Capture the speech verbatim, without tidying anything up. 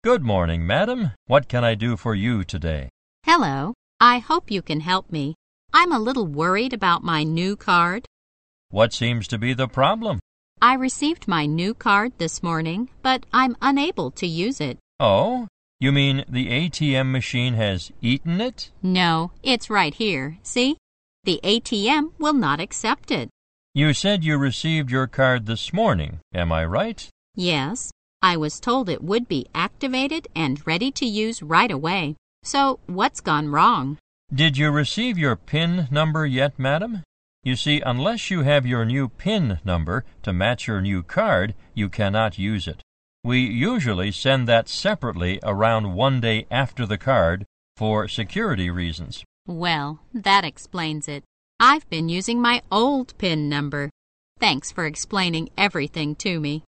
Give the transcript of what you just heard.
Good morning, madam. What can I do for you today? Hello. I hope you can help me. I'm a little worried about my new card. What seems to be the problem? I received my new card this morning, but I'm unable to use it. Oh, you mean the A T M machine has eaten it? No, it's right here. See? The A T M will not accept it. You said you received your card this morning, am I right? Yes. I was told it would be activated and ready to use right away. So, what's gone wrong? Did you receive your PIN number yet, madam? You see, unless you have your new PIN number to match your new card, you cannot use it. We usually send that separately around one day after the card for security reasons. Well, that explains it. I've been using my old PIN number. Thanks for explaining everything to me.